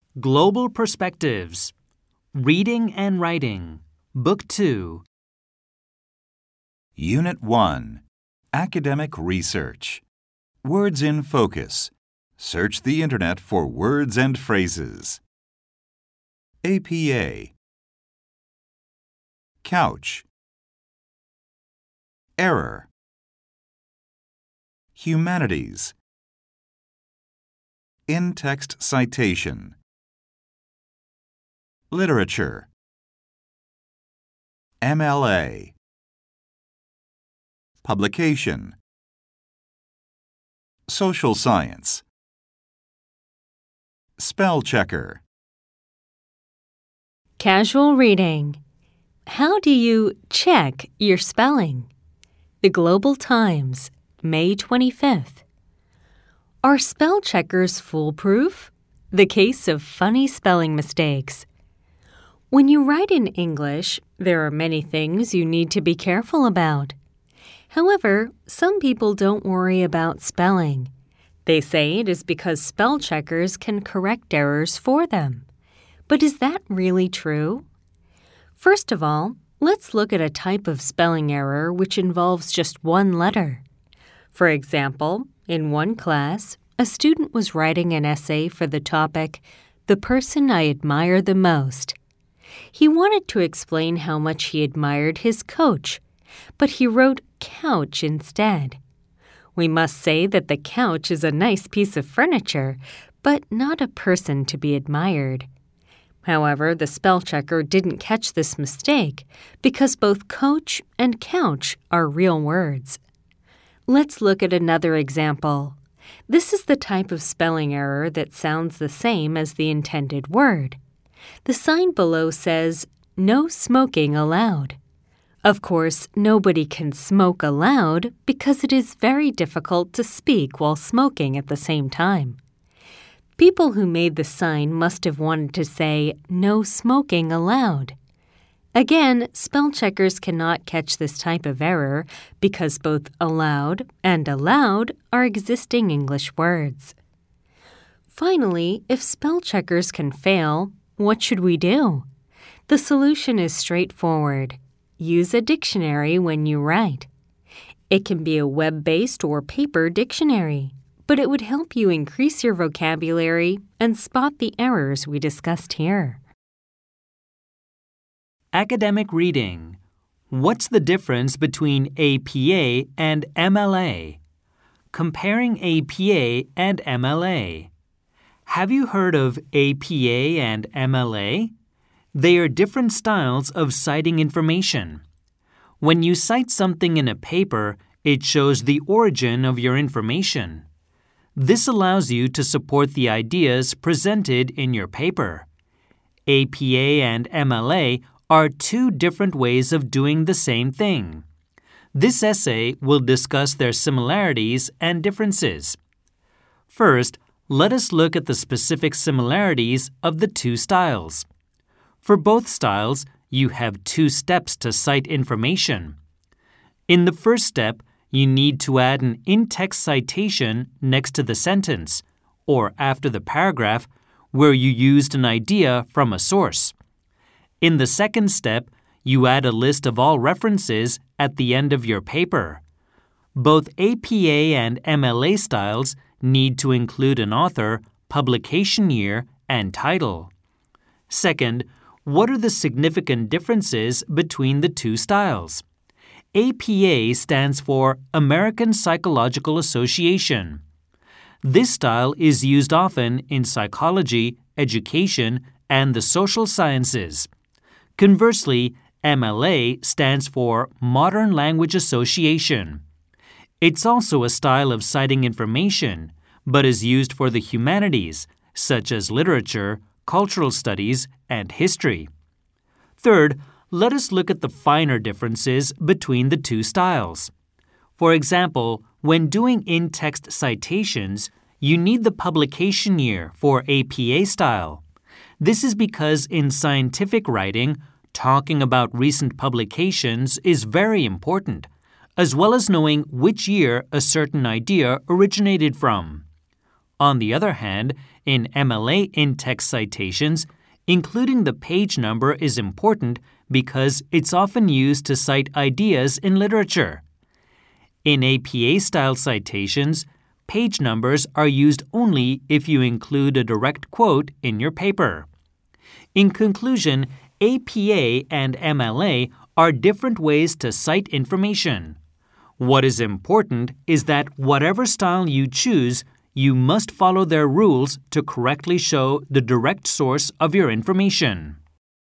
Global Perspectives. Reading and Writing. Book 2. Unit 1. Academic Research. Words in Focus. Search the Internet for words and phrases. APA. Couch. Error. Humanities. In-text citation. Literature. MLA. Publication. Social science. Spell checker. Casual reading. How do you check your spelling? The Global Times, May 25th. Are spell checkers foolproof? The case of funny spelling mistakes. When you write in English, there are many things you need to be careful about. However, some people don't worry about spelling. They say it is because spell checkers can correct errors for them. But is that really true? First of all, let's look at a type of spelling error which involves just one letter. For example, in one class, a student was writing an essay for the topic, "The Person I Admire the Most." He wanted to explain how much he admired his coach, but he wrote couch instead. We must say that the couch is a nice piece of furniture, but not a person to be admired. However, the spell checker didn't catch this mistake because both coach and couch are real words. Let's look at another example. This is the type of spelling error that sounds the same as the intended word. The sign below says, "No smoking allowed." Of course, nobody can smoke aloud because it is very difficult to speak while smoking at the same time. People who made the sign must have wanted to say, "No smoking allowed." Again, spell checkers cannot catch this type of error because both allowed and allowed are existing English words. Finally, if spell checkers can fail, what should we do? The solution is straightforward. Use a dictionary when you write. It can be a web-based or paper dictionary, but it would help you increase your vocabulary and spot the errors we discussed here. Academic Reading. What's the difference between APA and MLA? Comparing APA and MLA. Have you heard of APA and MLA? They are different styles of citing information. When you cite something in a paper, it shows the origin of your information. This allows you to support the ideas presented in your paper. APA and MLA are two different ways of doing the same thing. This essay will discuss their similarities and differences. First, let us look at the specific similarities of the two styles. For both styles, you have two steps to cite information. In the first step, you need to add an in-text citation next to the sentence, or after the paragraph, where you used an idea from a source. In the second step, you add a list of all references at the end of your paper. Both APA and MLA styles need to include an author, publication year, and title. Second, what are the significant differences between the two styles? APA stands for American Psychological Association. This style is used often in psychology, education, and the social sciences. Conversely, MLA stands for Modern Language Association. It's also a style of citing information, but is used for the humanities, such as literature, cultural studies, and history. Third, let us look at the finer differences between the two styles. For example, when doing in-text citations, you need the publication year for APA style. This is because in scientific writing, talking about recent publications is very important, as well as knowing which year a certain idea originated from. On the other hand, in MLA in-text citations, including the page number is important because it's often used to cite ideas in literature. In APA-style citations, page numbers are used only if you include a direct quote in your paper. In conclusion, APA and MLA are different ways to cite information. What is important is that whatever style you choose, you must follow their rules to correctly show the direct source of your information.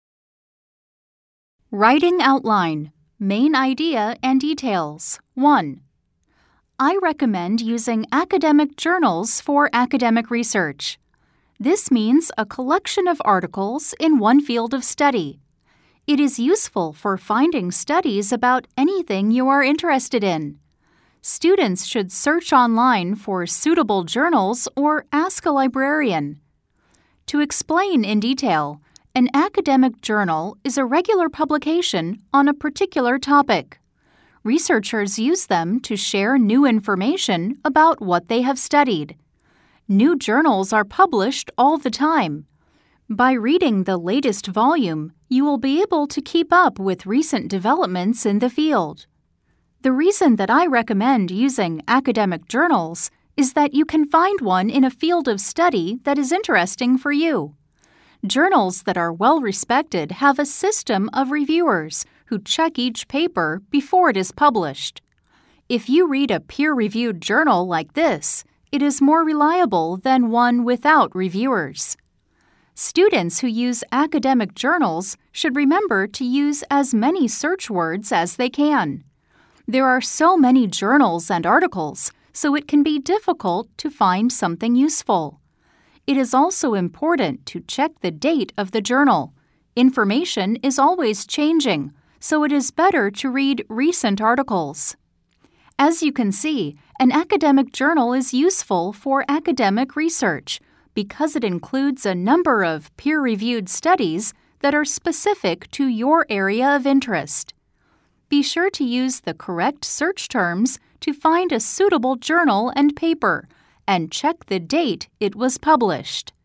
Writing outline, main idea and details. 1. I recommend using academic journals for academic research. This means a collection of articles in one field of study. It is useful for finding studies about anything you are interested in. Students should search online for suitable journals or ask a librarian. To explain in detail, an academic journal is a regular publication on a particular topic. Researchers use them to share new information about what they have studied. New journals are published all the time. By reading the latest volume, you will be able to keep up with recent developments in the field. The reason that I recommend using academic journals is that you can find one in a field of study that is interesting for you. Journals that are well respected have a system of reviewers who check each paper before it is published. If you read a peer-reviewed journal like this, it is more reliable than one without reviewers. Students who use academic journals should remember to use as many search words as they can. There are so many journals and articles, so it can be difficult to find something useful. It is also important to check the date of the journal. Information is always changing, so it is better to read recent articles. As you can see, an academic journal is useful for academic research because it includes a number of peer-reviewed studies that are specific to your area of interest. Be sure to use the correct search terms to find a suitable journal and paper, and check the date it was published.